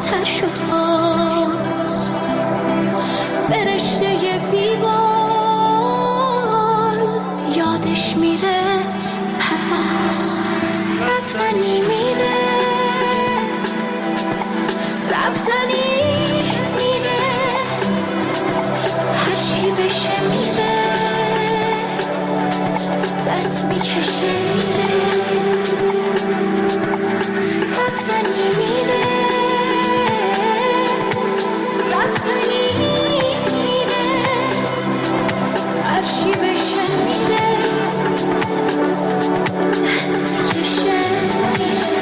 بدتر شد باز. فرشته بیبال یادش میره پرواز. رفتنی میره، رفتنی میره، هرچی بشه میره، دست میکشه میره. رفتنی میره، رفتنی میره، هرچی بشه میره، دست میکشه میره.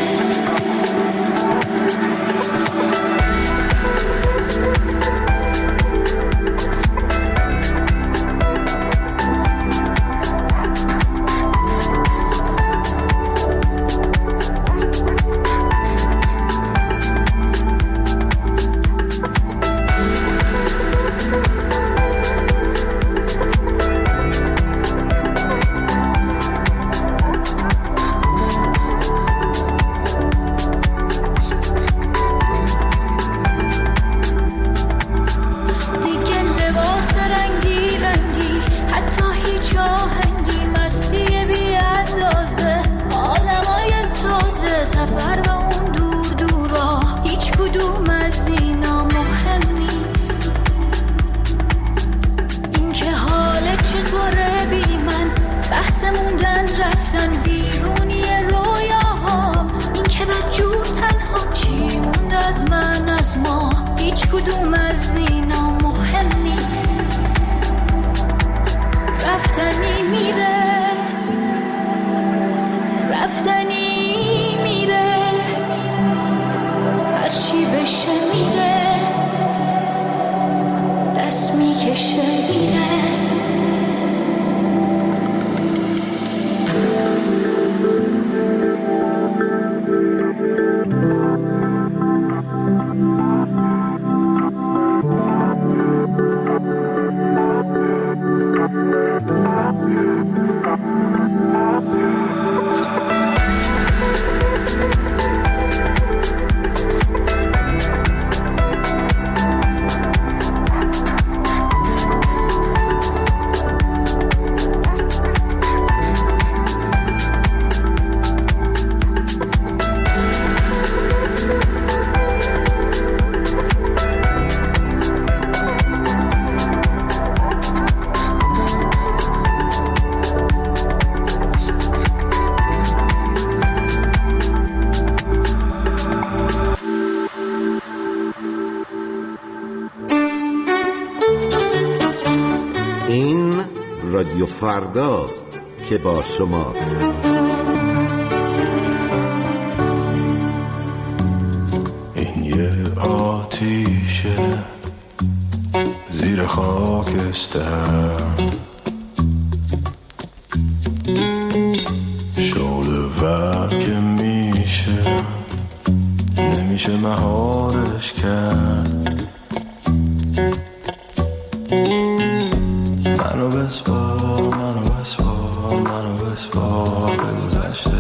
رادیو فرداست که با شماست. این یه آتیشه زیر خاکستر، شعله ور که میشه نمیشه مهارش کرد. منو بسپار، منو بسپار، منو بسپار به گذشته.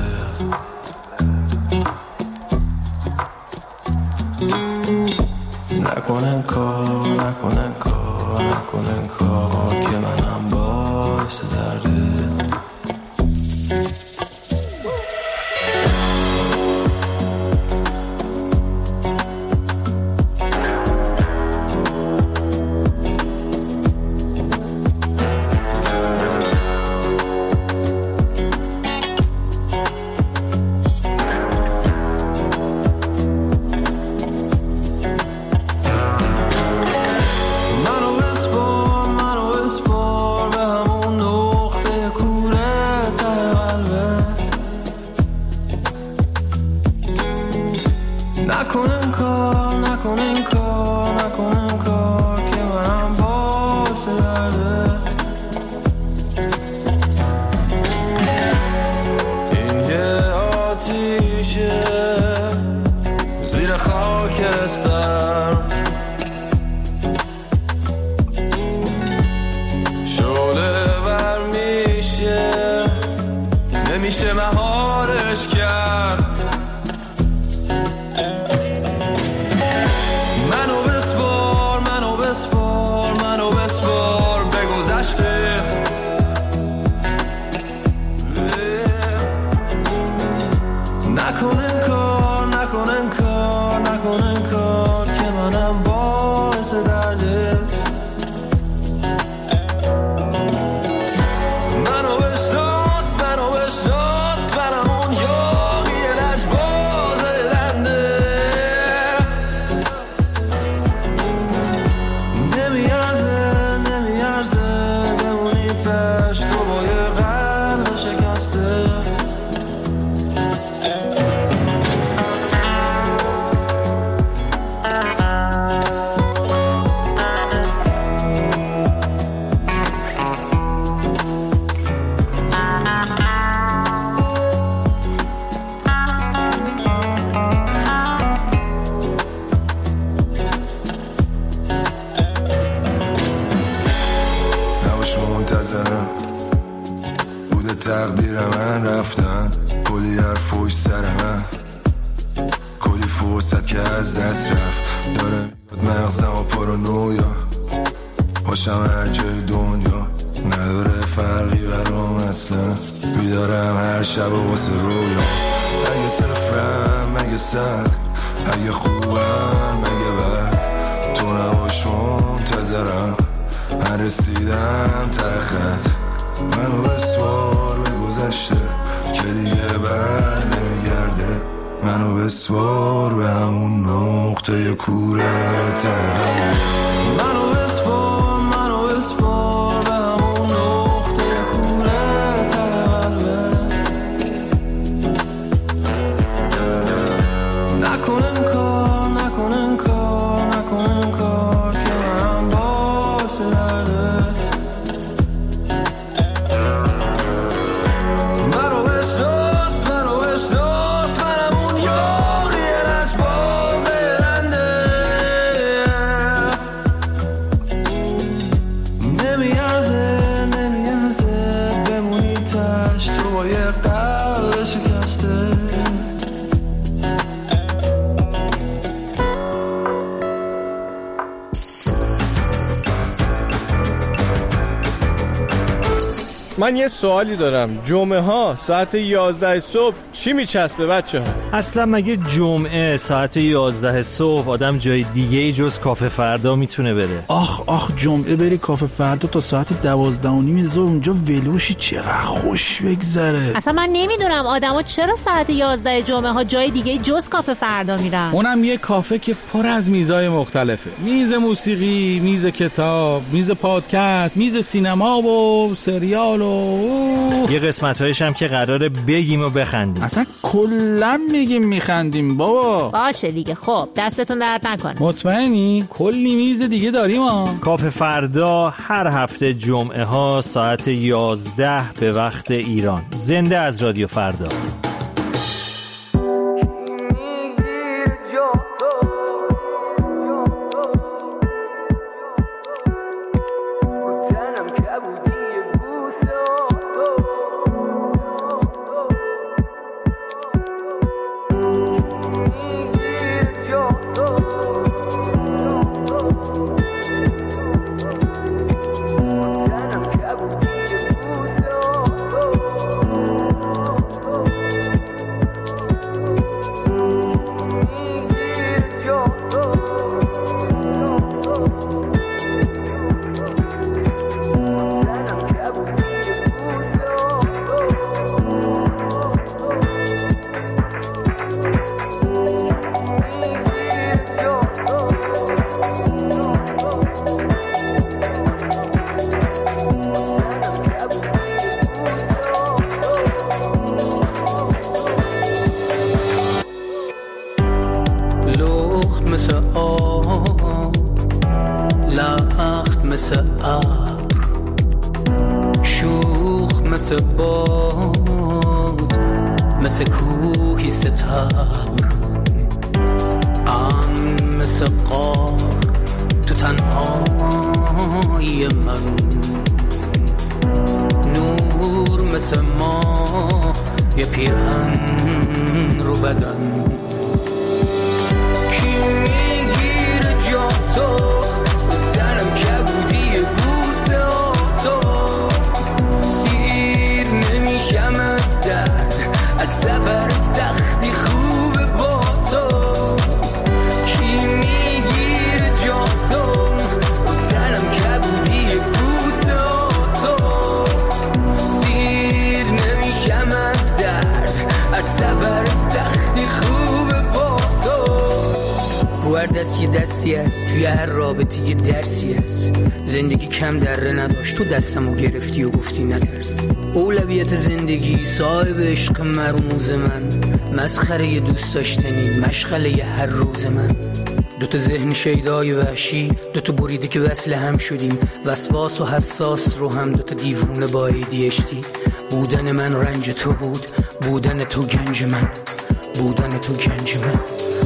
نکنن کار، نکنن کار، نکنن کار که منم باعث درده. نکنن کار، نکنن کار، نکنن کار که منم باعث درده. این یه آتیشه زیر خاکستر، شعله ور میشه نمیشه مهارش کرد. انکار که منم باعث درده. منو بشناس منم اون یاقی لجباز دنده. نمیارزه بمونی تشت تو با یه قلب شکسته. منتظرم بوده تقدیر من رفتن، کلی حرف فوش سر من، کلی فرصت که از دست رفت. داره میاد مغزم و پارانویا، باشم هر جای دنیا نداره فرقی برام اصلا. بیدارم هر شب و واسه رویا، اگه صفرم مگه صد، اگه خوبم مگه بد، تو نباش منتظرم من رسیدم تخت. منو بسوار به گذشته که دیگه بر نمیگرده، منو بسوار به همون نقطه کوره تقلبه. منو بسوار به همون نقطه کوره تقلبه. نکن انکار که منم باعث درده. منو بشناس منم اون یاقی لجباز دنده. نمیارزه بمونی تشت تو با یه قلب شکسته. من یه سوالی دارم، جمعه ها ساعت 11 صبح چی میچسبه بچه ها؟ اصلا مگه جمعه ساعت 11 صبح آدم جای دیگه جز کافه فردا میتونه بره؟ آخ جمعه بری کافه فردا تا ساعت 12:30 ظهر اونجا ولوشی چقدر خوش بگذره. اصلا من نمیدونم آدما چرا ساعت 11 جمعه ها جای دیگه جز کافه فردا میرن. اونم یه کافه که پر از میزای مختلفه، میز موسیقی، میز کتاب، میز پادکست، میز سینما و سریال و یه قسمت‌هایش هم که قراره بگیم و بخندیم. اصلا کلا میگیم میخندیم بابا. باشه دیگه، خب دستتون درد نکنه. مطمئنی؟ کلی میز دیگه داریم ها. کافه فردا هر هفته جمعه ها ساعت 11 به وقت ایران، زنده از رادیو فردا. مثل آب، لخت مثل ابر، شوخ مثل باد، مثل کوهی ستبر، مثل قار تو تنهایی من، نور مثل ماه یه پیرهن رو بدن. کی میگیره جا تو تنم کبودی بوسه تو، سیر نمیشم از درد، از سفر سختی خوب با تو. کی هر دست یه دستی است، توی هر رابطه یه درسی است. زندگی کم دره نداشت، تو دستمو گرفتی و گفتی نترس. اولویت زندگی صاحب عشق مرموز من، مسخره یه دوست داشتنی، مشغله یه هر روز من. دوتا ذهن شیدای وحشی، دوتا بریده که وصل هم شدیم، وسواس و حساس رو هم دوتا دیوونه با ADHD. بودن من رنج تو بود، بودن تو گنج من، بودن تو گنج من.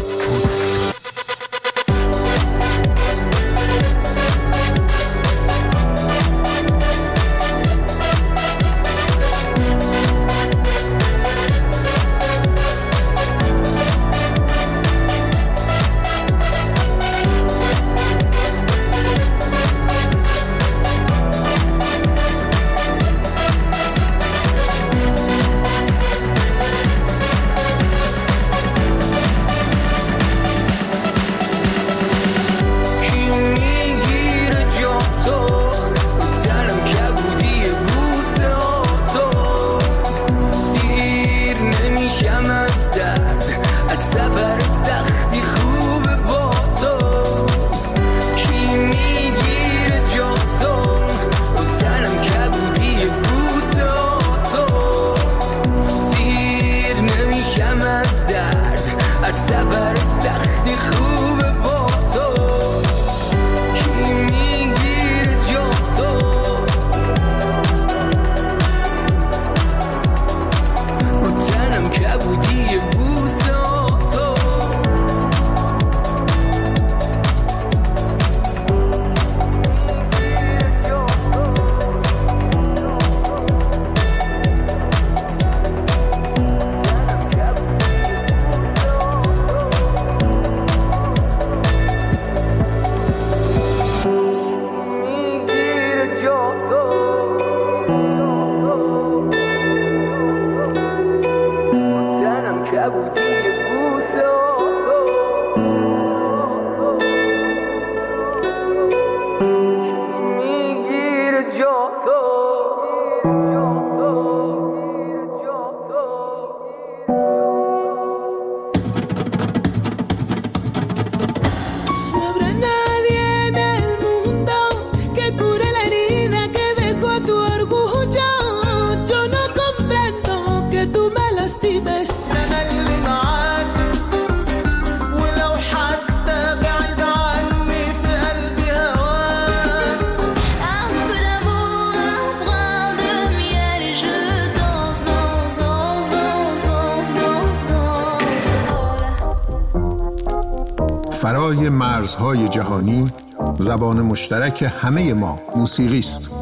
فرای مرزهای جهانی، زبان مشترک همه ما موسیقی است.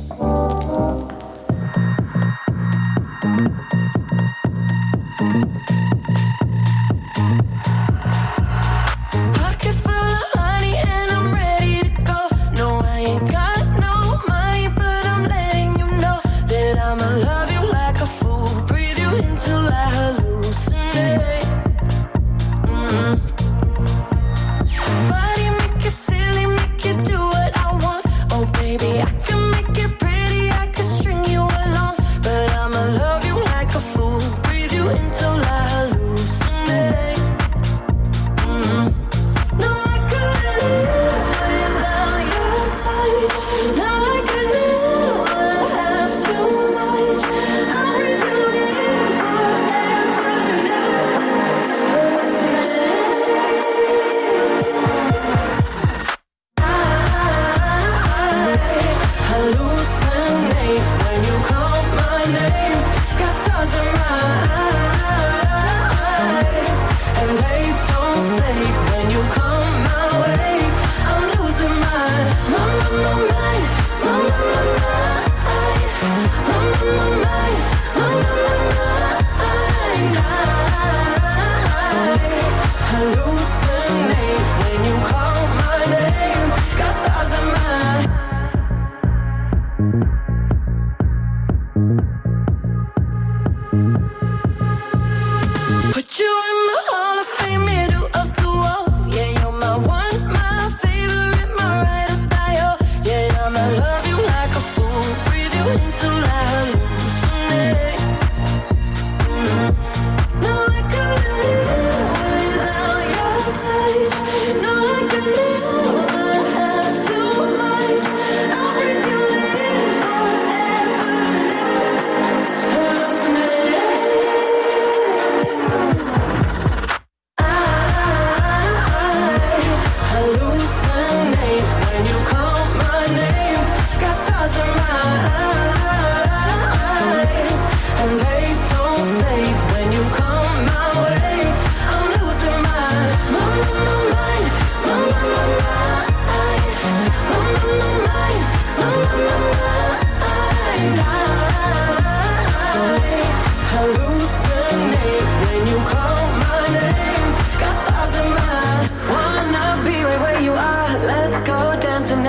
Body make it silly, make you do what I want. Oh baby, I can make it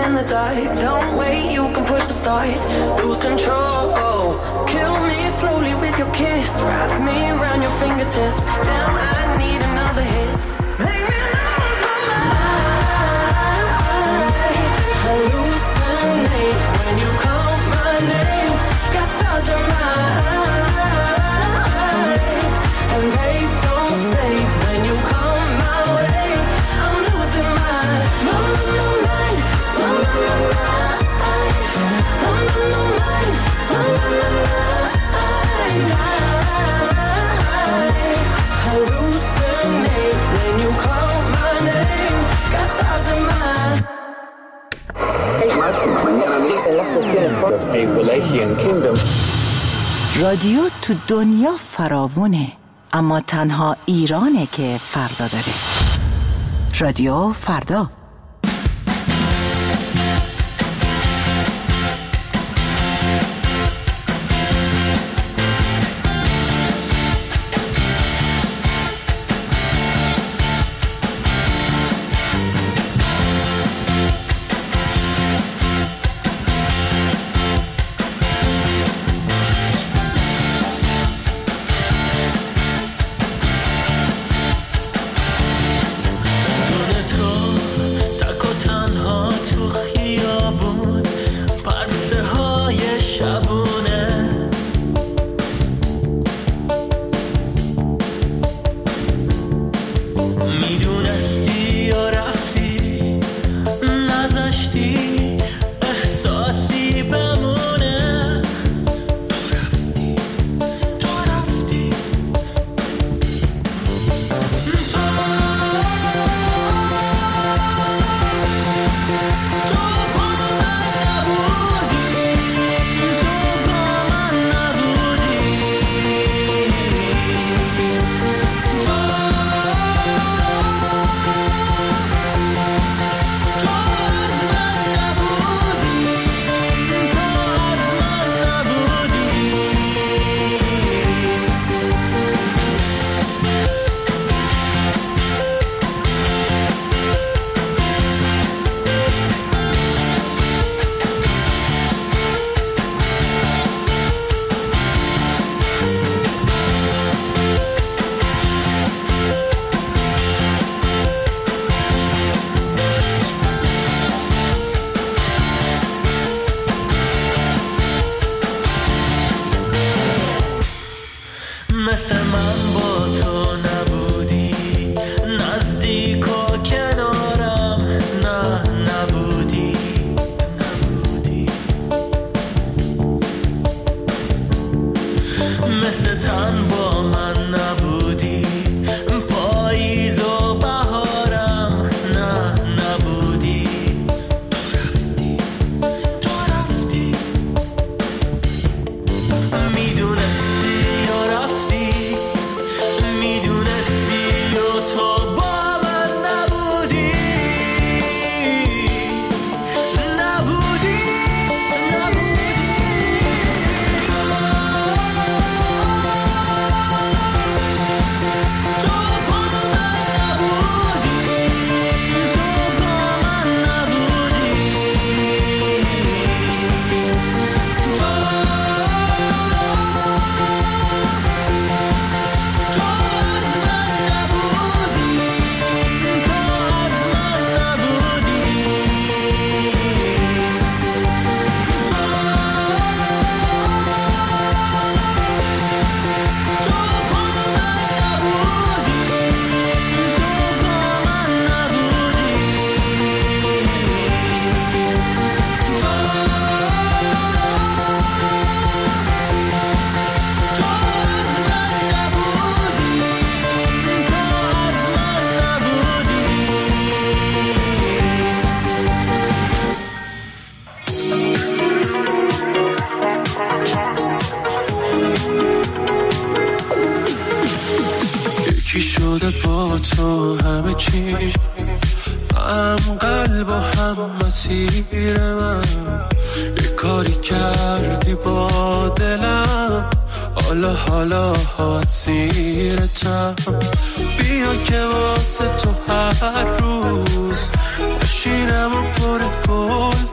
in the dark. Don't wait, you can push the start. Lose control. Kill me slowly with your kiss. Wrap me around your fingertips. Damn, I need another hit. Make me lose my mind. Hallucinate when you call my name. Got stars in my eyes, and they don't fade when you come my way. I'm losing my mind. Hallucinate when you call my name. Got stars in my رادیو تو دنیا فراوونه، اما تنها ایرانه که فردا داره. رادیو فردا. مثل من با تو نبودی، نزدیک و کنارم نه نبودی، مثل تن با من نبودی، پاییز و بهارم نه نبودی، تو رفتی میدونستی یا رفتی، میدونستی یا تو با من نبودی، نبودی یکی شده با تو همه چی، هم قلب و هم مسیر من، یه کاری کردی با دلم، حالا حسیرتم، بیا که واسه تو هر روز بشینم و پر گل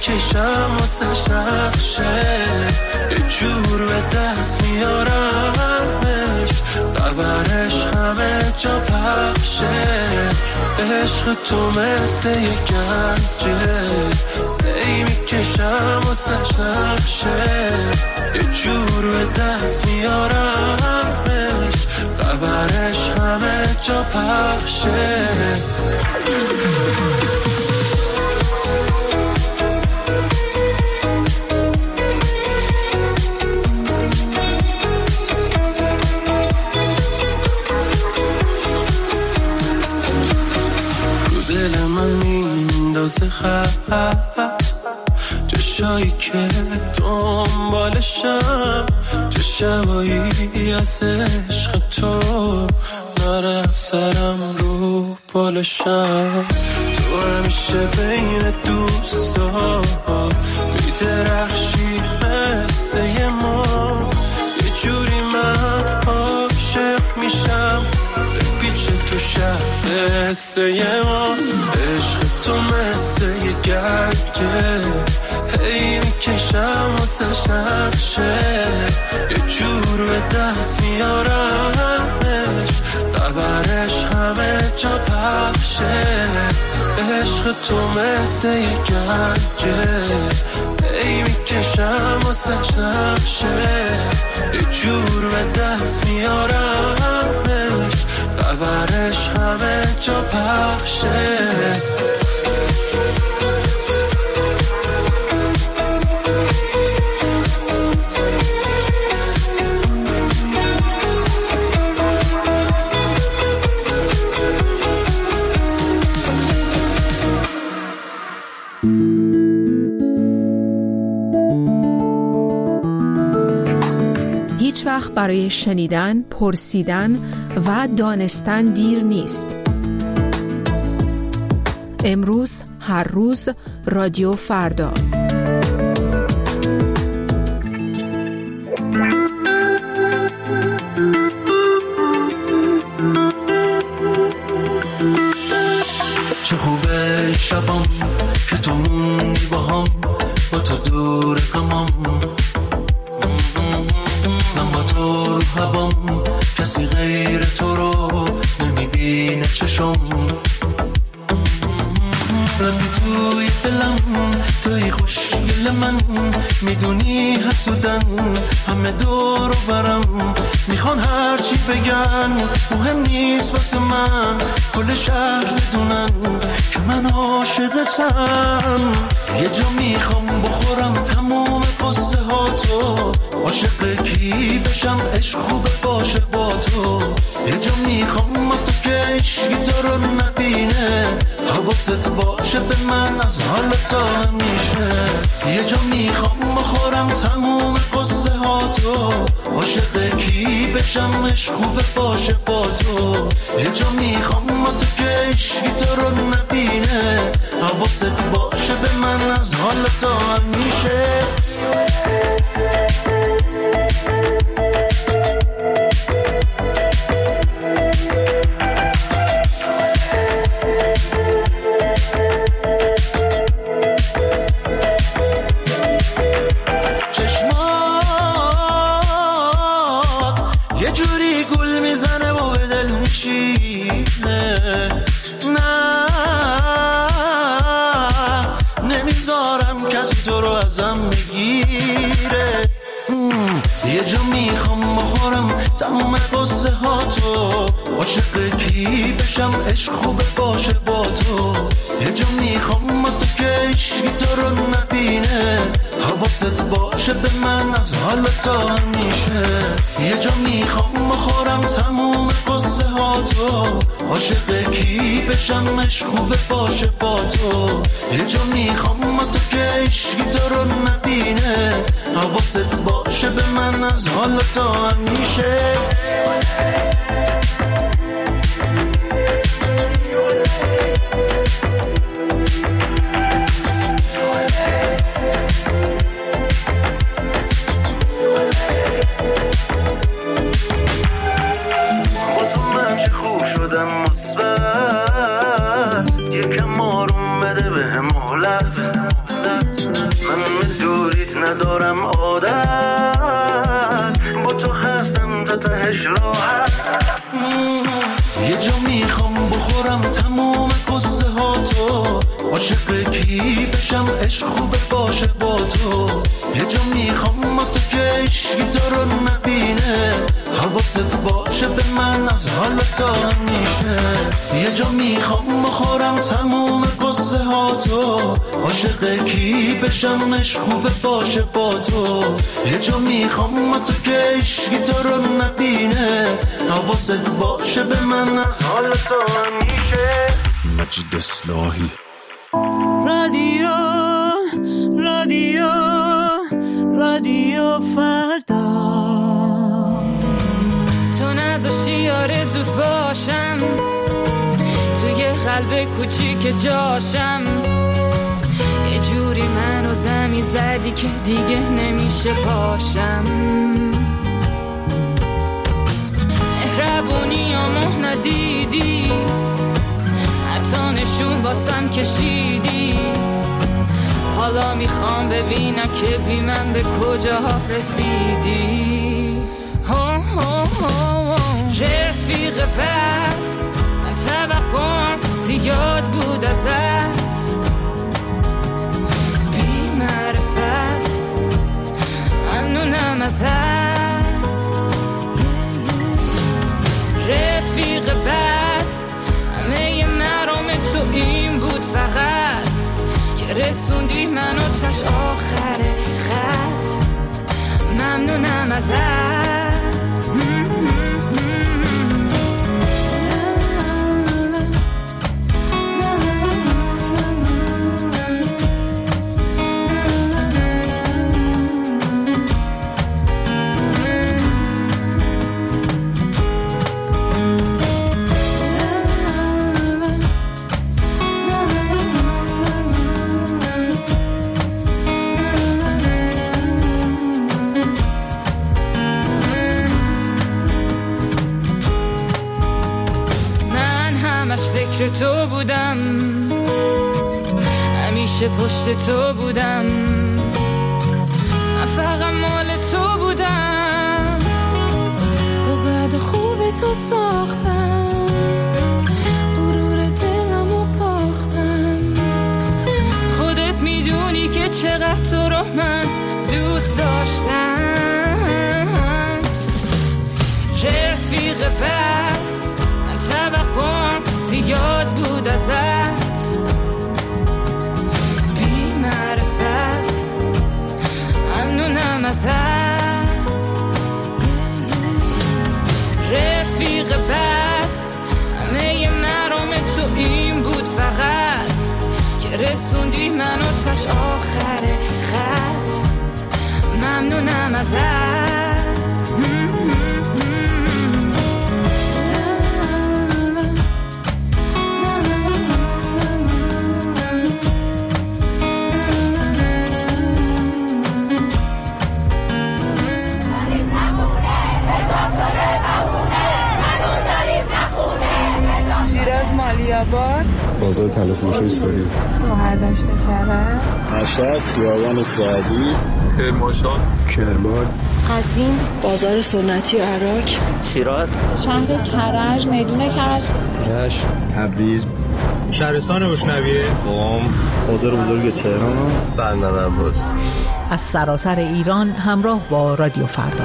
میکشم واسه نقشه، یه جور به دست میارمش، خبرش همه جا پخشه. عشق تو مثل یه گنجه، ای میکشم واسه نقشه، یه جور به دست میارمش، خبرش همه جا پخشه. دل من میندازه خط، جشایی که دنبالشم، چه شبایی از عشق تو نرفت سرم رو بالشم. تو همیشه بین دوستا میدرخشی مثل یه ما، یه جوری من عاشق میشم پیچه تو شهر قصه ما. عشق تو مثل یه گنجه، هی میکشم واسه نقشه، یه جور به دست میارمش، خبرش همه جا پخشه. عشق تو مثل یه گنجه، هی میکشم واسه نقشه، یه جور به دست میارمش، خبرش همه جا پخشه. هیچ وقت برای شنیدن، پرسیدن و دانستن دیر نیست. امروز، هر روز، رادیو فردا. چه خوبه شبام که تو موندی با هم، با تو دور غمام، من با تو رو هوام، کسی غیر تو رو نمیبینه چشم. رفتی توی دلم، توی خوشگل من، میدونی حسودن همه دور و برم، میخوان هرچی بگن مهم نیست واسه من، کل شهر بدونن که من عاشقتم. یه جا میخوام بخورم تموم قصه ها تو، عاشق کی بشم عشق خوبه باشه با تو. یه جا میخوام تو که عشقی تو رو نبینه، حواست باشه به من از حال تا همیشه. یه جا میخوام بخورم تموم قصه ها تو، عاشق کی بشم عشق خوبه باشه با تو. یه جا میخوام تو که عشقی تو رو نبینه، حواست باشه به من از حال تا همیشه. یه جا میخوام بخورم تمام قصه ها تو، عاشق کی بشم عشق خوبه باشه با تو. یه جا میخوام تو که عشقی تو رو نبینه، حواست باشه به من از حال تا همیشه. یه جا میخوام بخورم تمام قصه ها تو، عاشق کی بشم عشق خوبه باشه با تو. یه جا میخوام تو که عشقی تو رو نبینه، حواست باشه به من از حال تا همیشه. یکم آروم بده به مهلت، بشم عشق خوبه باشه با تو یه جا میخوام ما تو که عشقی تو رو نبینه حواست باشه به من از حال تا همیشه یه جا میخوام بخورم تموم قصه ها تو عاشق کی بشم عشق خوبه باشه با تو یه جا میخوام ما تو که عشقی تو رو نبینه حواست باشه به من از حال تا همیشه مجید اصلاحی رادیو رادیو رادیو فردا تو نذاشتی آرزوت باشم توی قلب کوچیک جاشم یه جوری منو زمین زدی که دیگه نمیشه پاشم مهربونی آمو ندیدی حتی نشون واسم کشیدی حالا میخوام ببینم که بی من به کجاها رسیدی رفیق بد من توقعم زیاد بود ازت بی معرفت ممنونم ازت رفیق بد همه مرام تو این بود فقط که رسوندی منو تاش آخر خط ممنونم ازت فکر تو بودم همیشه پشت تو بودم من فقط مال تو بودم با بعد خوب تو ساختم غرور دلمو باختم خودت میدونی که چقدر تو رو من دوست داشتم رفیق بد من توقعم زیاد بود ازت بی معرفت ممنونم ازت رفیق بد همه مرام تو این بود فقط که رسوندی منو تاش آخر خط ممنونم ازت بازار تلفروشی ساری شوهر داشته کرد مشهد خیابان سعدی کرمانشاه کرمان قزوین بازار سنتی عراق شیراز شهر کرج میدون کرج رشت تبریز شهرستان بشنویه قم بازار بزرگ تهران بندر عباس از سراسر ایران همراه با رادیو فردا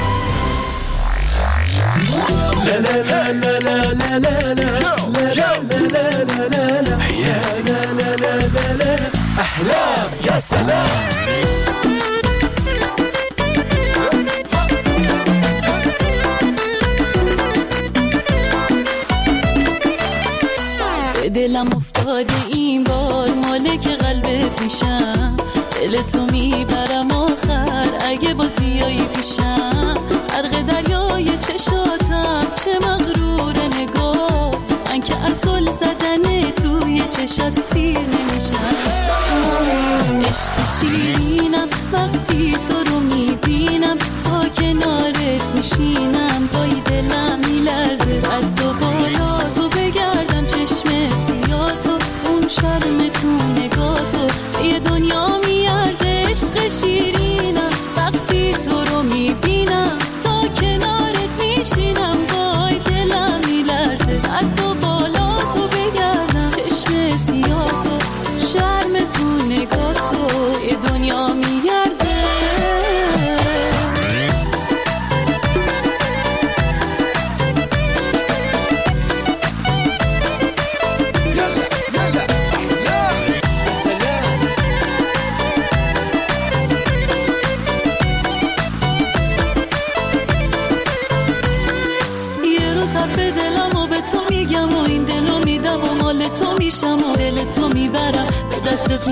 احلام يا سلام به دلم افتاده این بار مالک قلب پیشم دل تو میبرم آخر اگه باز بیایی پیشم غرق دریای چشاتم چه مغرور نگاه من که اصل زدن توی چشات سیر نمیشم عشق شیرینم وقتی تو رو میبینم تا کنارت میشینم پای دلم میلرزه قد و بالا تو بگردم چشم سیاتو اون شرم تو نگاتو یه دنیا میارزه عشق شیرینم وقتی تو رو میبینم تا کنارت میشینم پای دلم میلرزه قد و بالا تو بگردم چشم سیاتو شرم تو نگاتو میشم و دل تو میبرم به دستت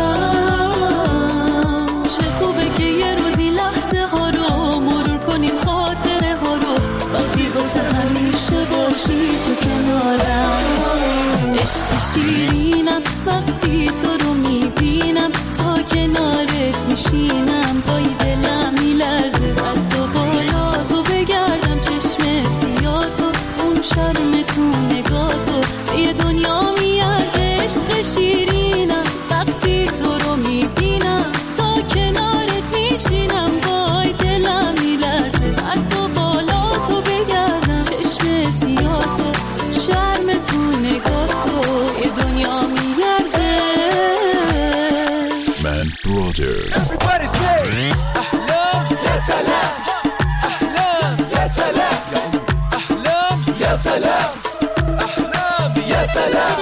میارم. چه خوبه که یه روزی لحظه ها رو مرور کنیم، خاطره ها رو، وقتی واسه همیشه باشی تو کنارم. عشق شیرینم وقتی تو رو میبینم، تا کنارت میشینم پای دلم میلرزه. قد و بالا تو بگردم چشم سیاه تو، اون شرم تو نگاه تو یه دنیا میارزه. عشق شیرینم وقتی تو رو میبینم، تا کنارت میشینم پای دلم میلرزه. قد و بالا تو بگردم چشم سیاه تو، شرم تو نگاه تو یه دنیا میارزه. من برادر Everybody say أحلام يا سلام، أحلام يا سلام، أحلام يا سلام، أحلام يا سلام.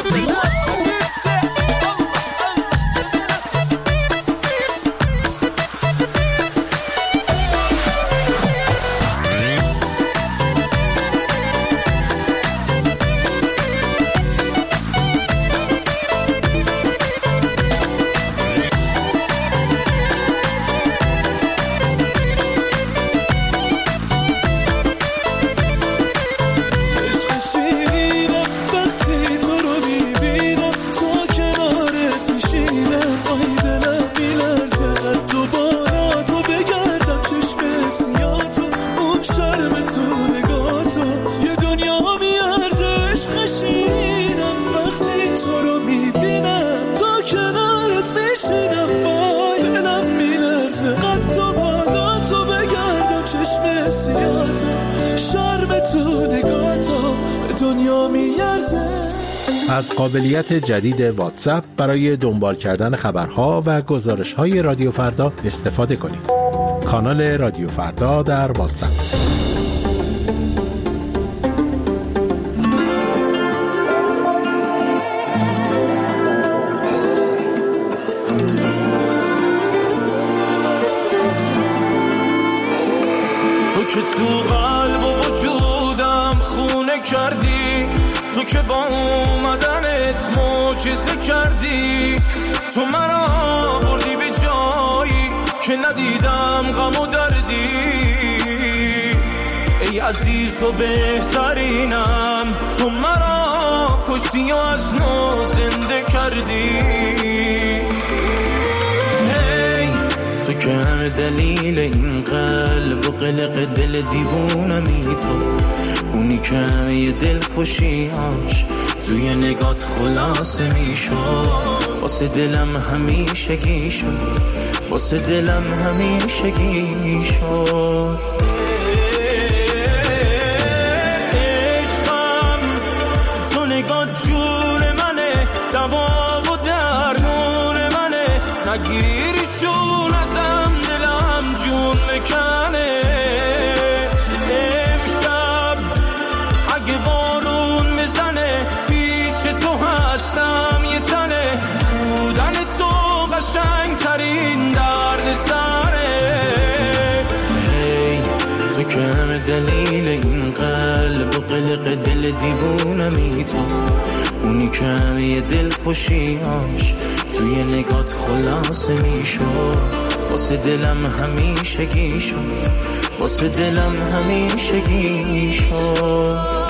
از قابلیت جدید واتساپ برای دنبال کردن خبرها و گزارش‌های رادیو فردا استفاده کنید. کانال رادیو فردا در واتساپ. تو که تو قلب و وجودم خونه کردی، تو که با اومدنت معجزه کردی. تو مرا بردی به جایی که ندیدم غم و دردی. ای عزیز و بهترینم، تو مرا کشتی و از نو زنده کردی. تو که همه دلیل این قلب و قلق دل دیوونمی، تو اونی که همه دل خوشیاش توی نگات خلاصه میشد. واسه دلم همیشگی شد، واسه دلم همیشگی شد. عشقم تو نگات جون منه، دوا و درمون منه. نگیریشون ازم دلم جون مکنه. امشب اگه بارون بزنه پیش تو هستم یه تنه. بودن تو قشنگ ترین درد سره. تو که همه دلیل این قلب و قلق دل دیوونمی، تو اونی که همه دل خوشیاش توی نگات خلاصه میشد. واسه دلم همیشگی شد، واسه دلم همیشگی شد.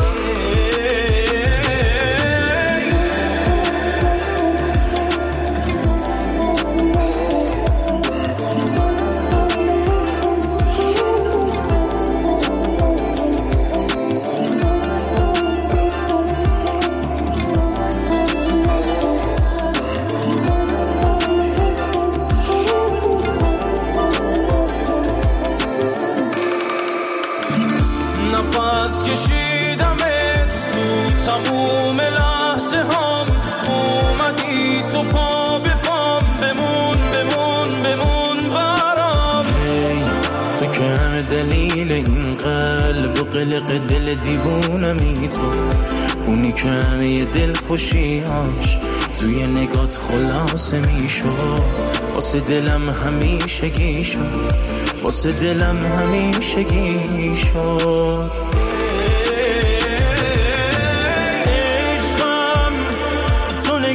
نفس کشیدمت تو تموم لحظه هم، اومدی تو پا به پام، بمون بمون بمون برام. تو که همه دلیل این قلب و قلق دل دیوونمی، تو اونی که همه دل خوشیاش توی نگات خلاصه میشد. واسه دلم همیشگی شد، واسه دلم همیشگی شد. عشقم تو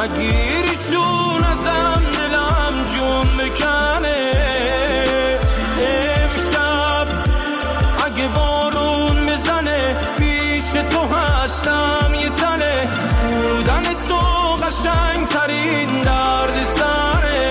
نگیریشون ازم دلم جون بکنه. امشب اگه بارون بزنه پیش تو هستم یه تنه، بودن تو قشنگ ترین درد سره.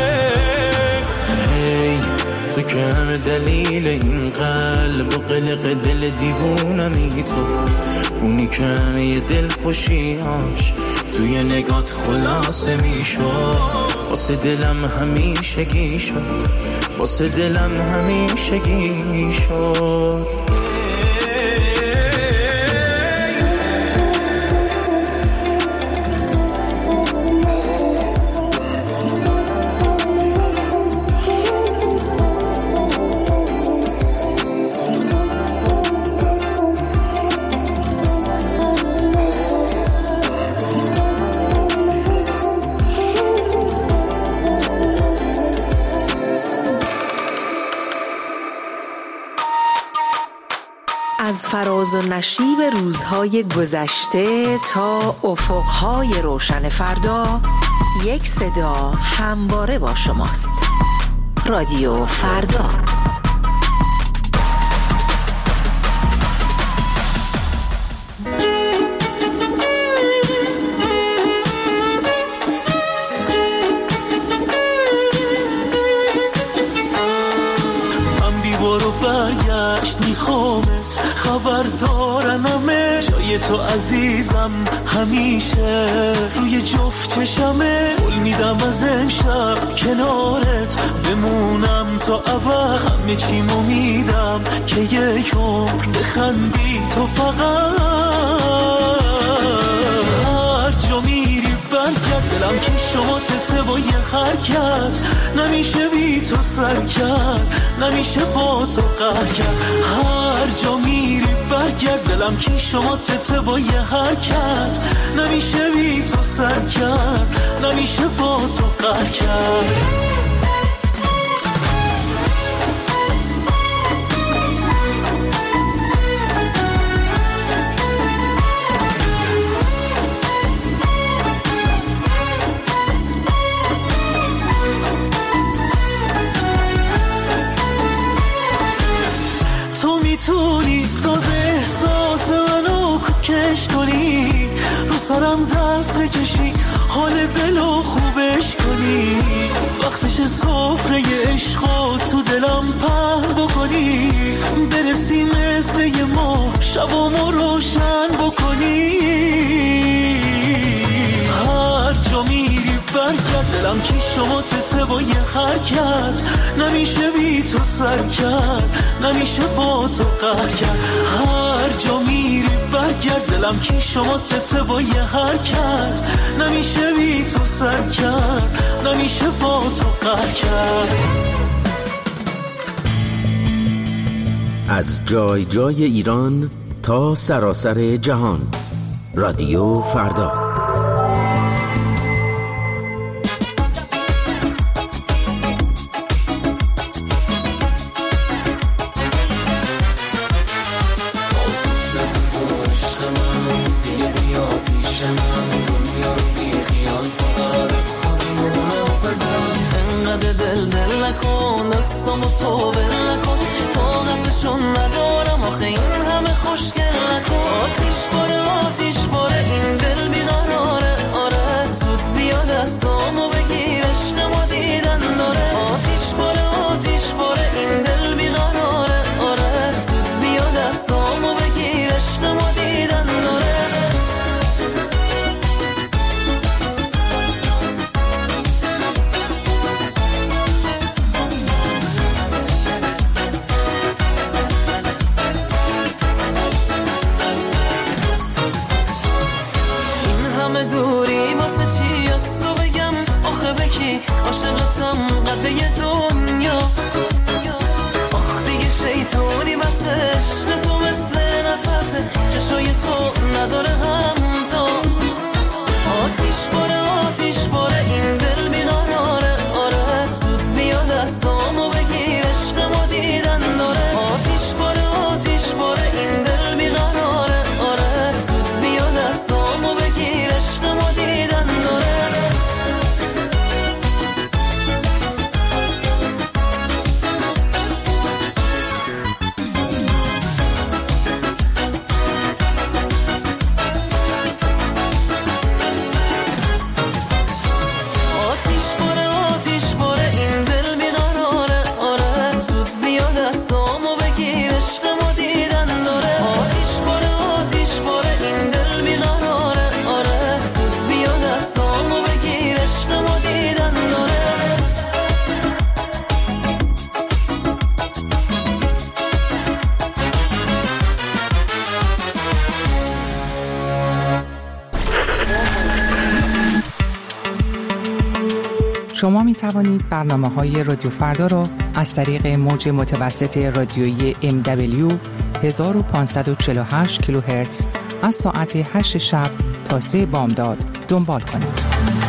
تو که همه دلیل این قلب و قلق دل دیوونمی تو، اونی که همه دل خوشیاش توی نگات خلاصه میشد. واسه دلم همیشگی شد، واسه دلم همیشگی شد. از فراز و نشیب روزهای گذشته تا افقهای روشن فردا، یک صدا همواره با شماست. رادیو فردا. خبر دارنمه جای تو عزیزم همیشه روی جفت چشمه. قول میدم از امشب کنارت بمونم تا ابد، همه چیمو میدم که یک عمر بخندی تو فقط. هر جا میری برگرد، دلم که شما تته با یه حرکت نمیشه بی تو سر کرد، نمیشه با تو قهر کرد. هر جا میری برگرد، دلم که شما تته با یه حرکت نمیشه بی تو سر کرد، نمیشه با تو قهر کرد. میتونی ساز احساس منو کش کنی، رو سرم دست بکشی، حال دلو خوبش کنی، وقتش سفره عشقو تو دلم پهن بکنی، برسی مثل یه ماه شبامو روشن بکنی. هر جا میری برگرد، دلم که شما تته با یه حرکت نمیشه بی تو سر کرد، نمیشه با تو قهر کرد. هر جا میری برگرد، دلم که شما تته با یه حرکت نمیشه بی تو سر کرد، نمیشه با تو قهر کرد. از جای جای ایران تا سراسر جهان، رادیو فردا. عشق ما دیدن داره. شما می توانید برنامه‌های رادیو فردا را از طریق موج متوسط رادیویی MW 1548 کیلوهرتز از ساعت 8 شب تا 3 بامداد دنبال کنید.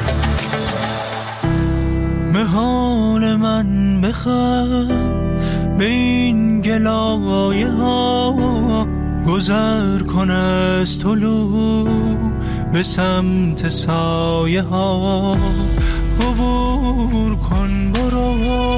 مهان من بخواه به این گلایه ها، گذر کن از طلوع به سمت سایه ها، عبور کن برو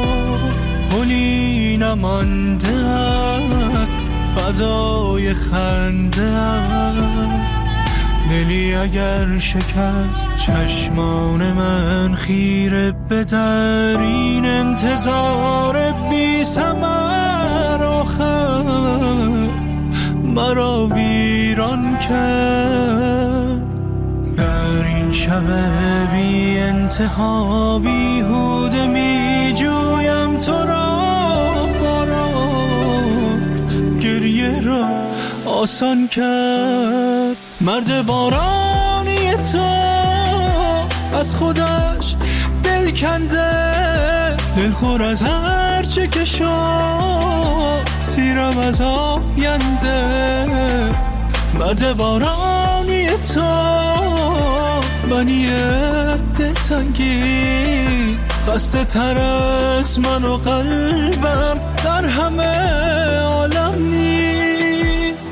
پلی نمانده است، فدای خنده است. دلی اگر شکست چشمان من خیره به در این انتظار بی ثمر، آخر مرا ویران کرد. در این شب بی انتها بیهوده می جویم تو را، باران گریه را آسان کرد. مرد بارانی تو از خودش دل کنده، دلخور از هر چه که شد، سیرم از آینده. مرد بارانی تو منی دلتنگیست، خسته تر از من و قلبم در همه عالم نیست.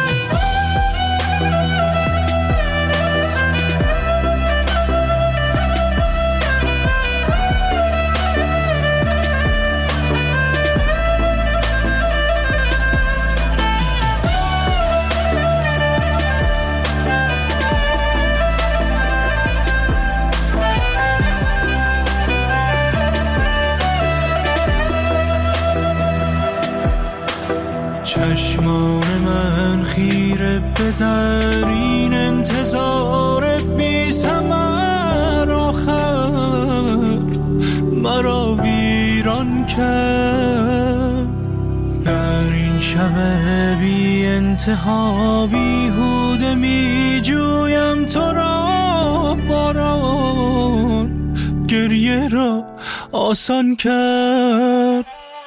چشمان من خیره به در این انتظار بی ثمر، آخر مرا ویران کرد. در این شب بی انتها بیهوده می جویم تو را، باران گریه را آسان کرد.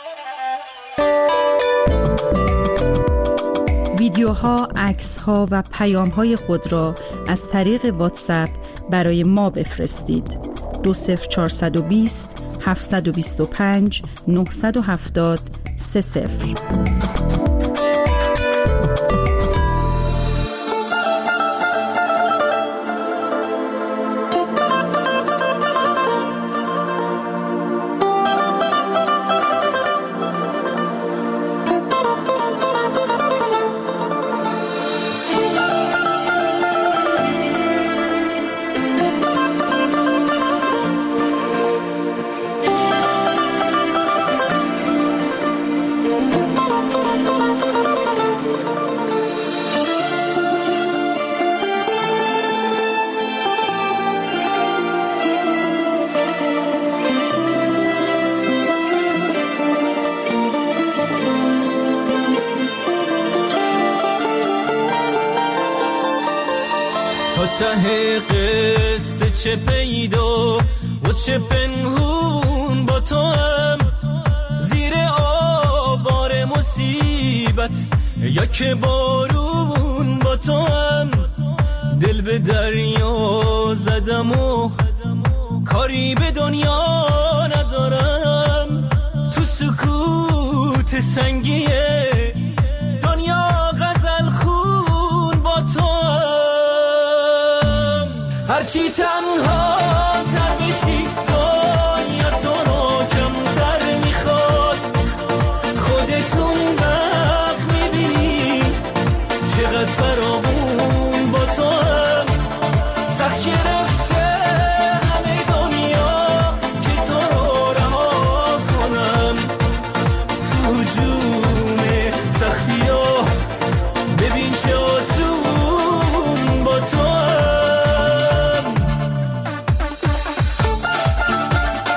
ویدیوها، عکس‌ها و پیام‌های خود را از طریق واتساپ برای ما بفرستید. 20420 725 970 30. ته قصه چه پیدا و چه پنهون با تو هم، زیر آوار مصیبت یا که بارون با تو هم. دل به دریا زدم و کاری به دنیا ندارم، تو سکوت سنگیه دنیا غزل خون با تو هم. هرچی تنها تر بشی دنیا تو رو کمتر میخواد، خودتون وقت میبینی چقدر فراوون با تو هم. سخت گرفته همه دنیا که تو رو رها کنم، تو جون سختی ها ببین چه آسون با تو هم.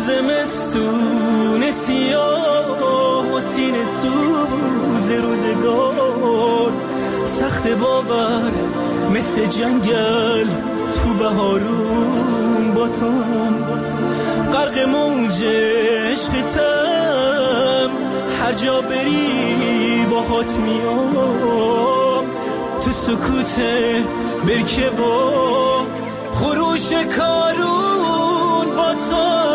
زمستون سیاه و سینه سوز روزگار، سخت باور مثل جنگل تو بهارون با تام، غرق موج عشقتم، هر جا بری باهات میام، تو سکوت برکه و خروش کارون با تو.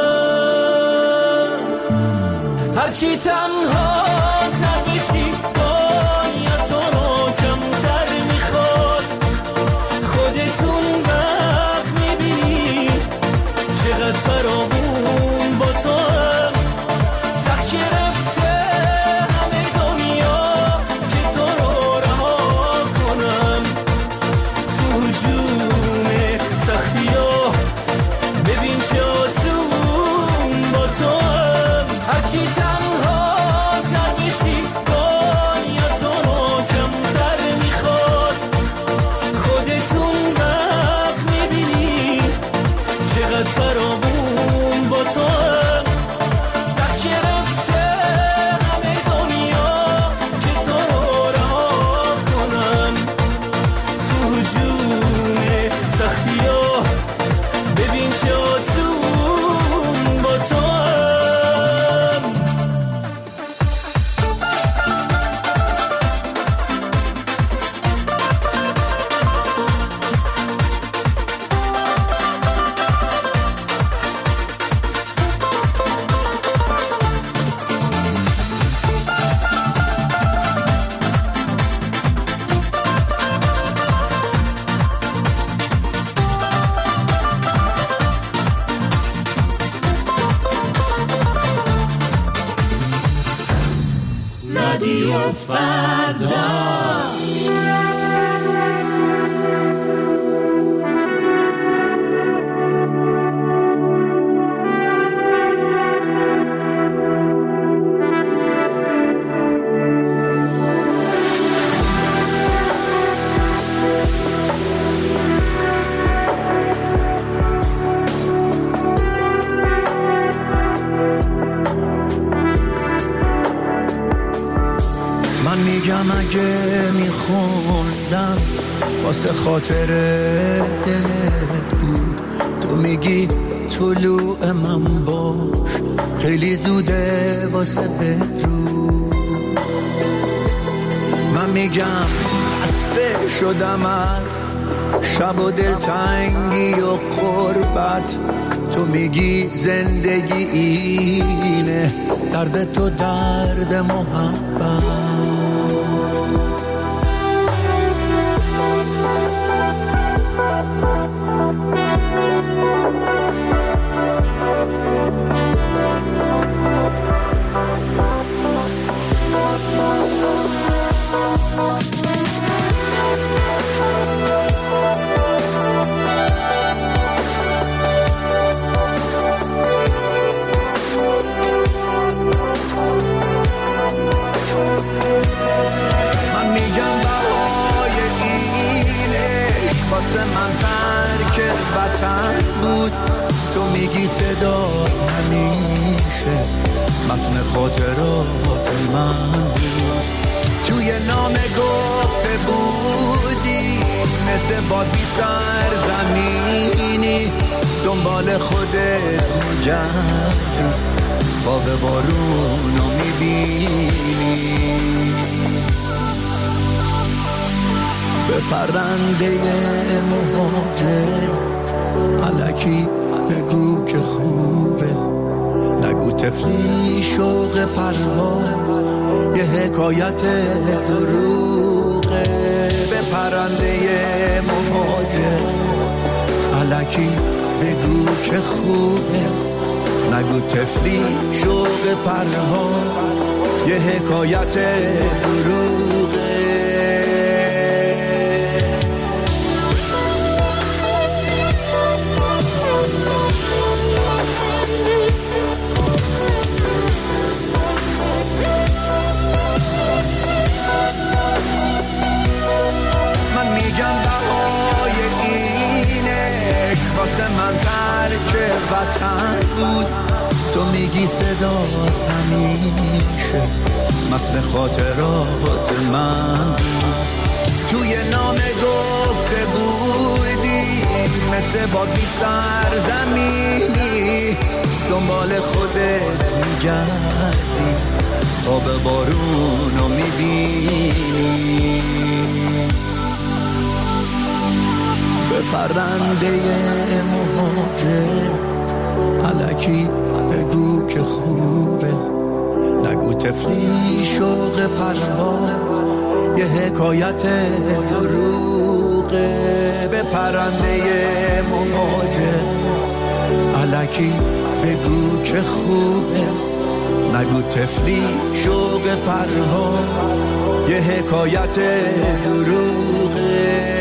هرچی تنها تر بشی باید تو رو کمتر میخواد، خودتون وقت میبینی چقدر فراوون با تو. سخت گرفته همه دنیا که تو رو رها کنم، تو هجوم سختی ها ببین چه آسون با تو. هرچی تنها تر بشی باید تو رو کمتر میخواد، خودتون وقت میبینی چقدر فراوون با تو. سخت گرفته همه دنیا که تو رو رها کنم، تو هجوم سختی ها ببین چه آسون با تو. رادیو فردا. من میگم اگه میخوندم واسه خاطر دلت بود، تو میگی طلوع من باش خیلی زوده واسه بدرود. من میگم خسته شدم از شب و دلتنگی و غربت، تو میگی زندگی اینه درد تو درد محبت. من ترک وطن بود، تو میگی صدا همیشه متن خاطرات من بود. توی نامه گفته بودی مثل بادی سرزمینی دنبال خودت میگردی، خواب بارونو میبینی. به پرنده مهاجر الکی بگو که خوبه، نگو طفلی شوق پرواز یه حکایت دروغه. به پرنده مهاجر الکی بگو که خوبه، نگو طفلی شوق پرواز یه حکایت دروغه. واسه من که وطن بود. تو میگی صدات همیشه متن خاطرات من بود. توی نامه گفته بودی مثل باقی سرزمینی دنبال خودت میگردی آب بارونو میبینی. به پرنده مهاجر الکی بگو که خوبه، نگو تفلی شوق پرواز یه حکایت دروغه. به پرنده مهاجر الکی بگو که خوبه، نگو تفلی شوق پرواز یه حکایت دروغه.